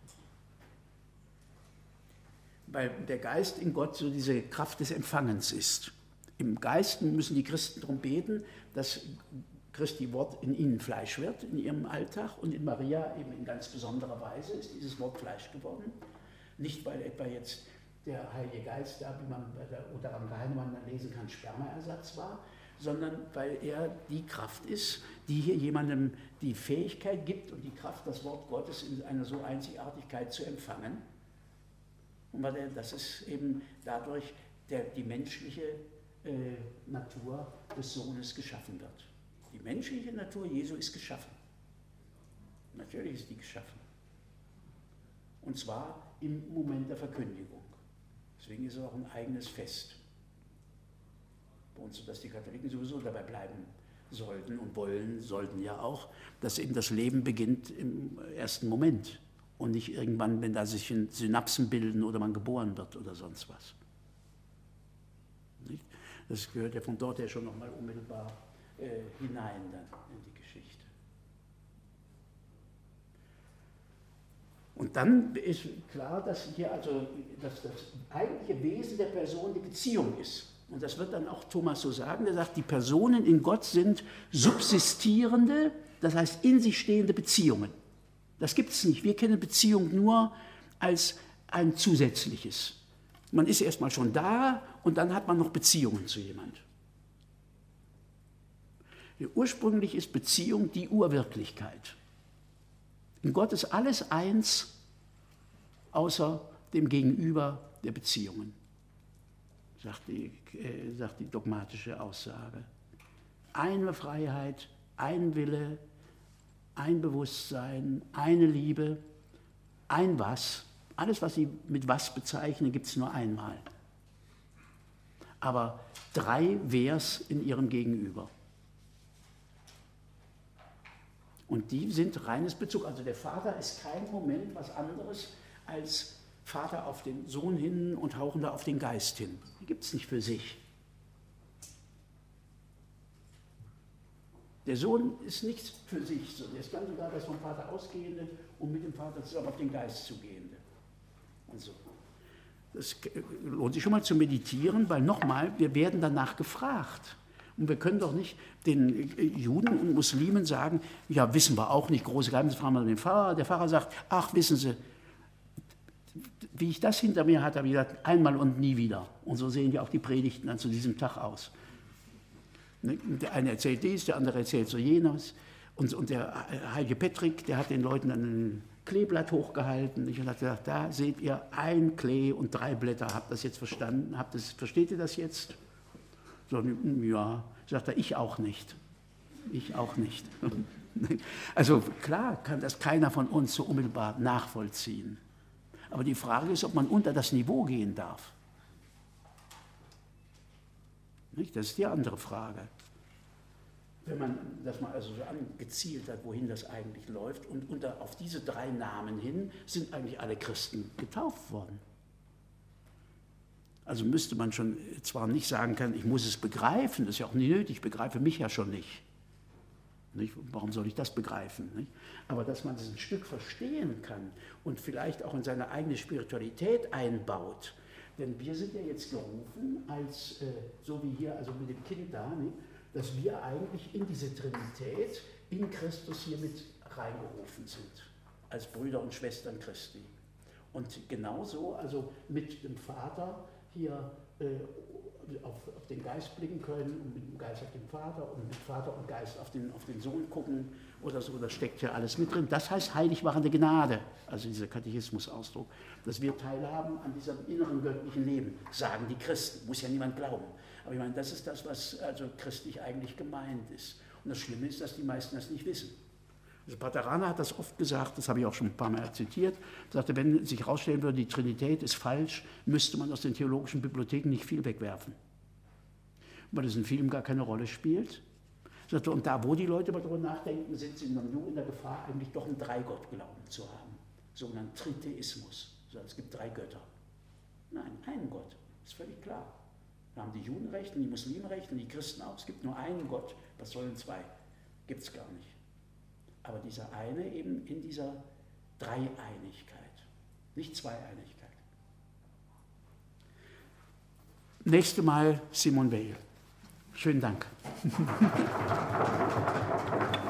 Weil der Geist in Gott so diese Kraft des Empfangens ist. Im Geist müssen die Christen darum beten, dass Christi Wort in ihnen Fleisch wird, in ihrem Alltag. Und in Maria eben in ganz besonderer Weise ist dieses Wort Fleisch geworden. Nicht, weil etwa jetzt der Heilige Geist, da, wie man bei der Unterram Heinemann lesen kann, Spermaersatz war, sondern weil er die Kraft ist, die hier jemandem die Fähigkeit gibt und die Kraft, das Wort Gottes in einer so Einzigartigkeit zu empfangen. Und weil das ist eben dadurch die menschliche Natur des Sohnes geschaffen wird. Die menschliche Natur Jesu ist geschaffen. Natürlich ist die geschaffen. Und zwar im Moment der Verkündigung. Deswegen ist es auch ein eigenes Fest. Bei uns, sodass die Katholiken sowieso dabei bleiben sollten und sollten ja auch, dass eben das Leben beginnt im ersten Moment und nicht irgendwann, wenn da sich Synapsen bilden oder man geboren wird oder sonst was. Nicht? Das gehört ja von dort her schon nochmal unmittelbar hinein dann in die Geschichte. Und dann ist klar, dass hier also das eigentliche Wesen der Person die Beziehung ist. Und das wird dann auch Thomas so sagen, der sagt, die Personen in Gott sind subsistierende, das heißt in sich stehende Beziehungen. Das gibt es nicht. Wir kennen Beziehung nur als ein zusätzliches. Man ist erstmal schon da und dann hat man noch Beziehungen zu jemand. Ursprünglich ist Beziehung die Urwirklichkeit. In Gott ist alles eins, außer dem Gegenüber der Beziehungen, sagt die dogmatische Aussage. Eine Freiheit, ein Wille, ein Bewusstsein, eine Liebe, ein Was. Alles, was Sie mit Was bezeichnen, gibt es nur einmal. Aber drei Wers in ihrem Gegenüber. Und die sind reines Bezug. Also der Vater ist kein Moment was anderes als Vater auf den Sohn hin und Hauchender auf den Geist hin. Die gibt es nicht für sich. Der Sohn ist nichts für sich. Der ist ganz sogar das vom Vater ausgehende und mit dem Vater zusammen auf den Geist zugehende. Also, das lohnt sich schon mal zu meditieren, weil nochmal, wir werden danach gefragt. Und wir können doch nicht den Juden und Muslimen sagen, ja, wissen wir auch nicht, große Geheimnisse, fragen wir den Pfarrer. Der Pfarrer sagt, ach, wissen Sie, wie ich das hinter mir hatte, habe ich gesagt, einmal und nie wieder. Und so sehen ja auch die Predigten dann zu diesem Tag aus. Der eine erzählt dies, der andere erzählt so jenes. Und der heilige Patrick, der hat den Leuten dann ein Kleeblatt hochgehalten. Ich habe gesagt, da seht ihr ein Klee und 3 Blätter. Habt ihr das jetzt verstanden? Versteht ihr das jetzt? So, ja, sagt er, ich auch nicht. Ich auch nicht. Also klar kann das keiner von uns so unmittelbar nachvollziehen. Aber die Frage ist, ob man unter das Niveau gehen darf. Nicht? Das ist die andere Frage. Wenn man das mal also so angezielt hat, wohin das eigentlich läuft, und auf diese 3 Namen hin sind eigentlich alle Christen getauft worden. Also müsste man schon zwar nicht sagen können, ich muss es begreifen, das ist ja auch nicht nötig, ich begreife mich ja schon nicht. Warum soll ich das begreifen? Nicht? Aber dass man es ein Stück verstehen kann und vielleicht auch in seine eigene Spiritualität einbaut. Denn wir sind ja jetzt gerufen, als, so wie hier, also mit dem Kind da, nicht? Dass wir eigentlich in diese Trinität, in Christus hier mit reingerufen sind, als Brüder und Schwestern Christi. Und genauso, also mit dem Vater hier auf den Geist blicken können und mit dem Geist auf den Vater und mit Vater und Geist auf den Sohn gucken oder so, das steckt ja alles mit drin. Das heißt heilig machende Gnade, also dieser Katechismusausdruck, dass wir teilhaben an diesem inneren göttlichen Leben, sagen die Christen, muss ja niemand glauben. Aber ich meine, das ist das, was also christlich eigentlich gemeint ist. Und das Schlimme ist, dass die meisten das nicht wissen. Also Pater Rana hat das oft gesagt, das habe ich auch schon ein paar Mal zitiert, sagte, wenn sich herausstellen würde, die Trinität ist falsch, müsste man aus den theologischen Bibliotheken nicht viel wegwerfen. Weil das in vielen gar keine Rolle spielt. Sagte, und da, wo die Leute mal darüber nachdenken, sind sie nur in der Gefahr, eigentlich doch einen Dreigottglauben zu haben. Sogenannten Tritheismus. Also es gibt 3 Götter. Nein, einen Gott, ist völlig klar. Da haben die Juden recht und die Muslime recht und die Christen auch. Es gibt nur einen Gott. Was sollen 2? Gibt es gar nicht. Aber dieser eine eben in dieser Dreieinigkeit, nicht Zweieinigkeit. Nächstes Mal Simone Weil. Schönen Dank.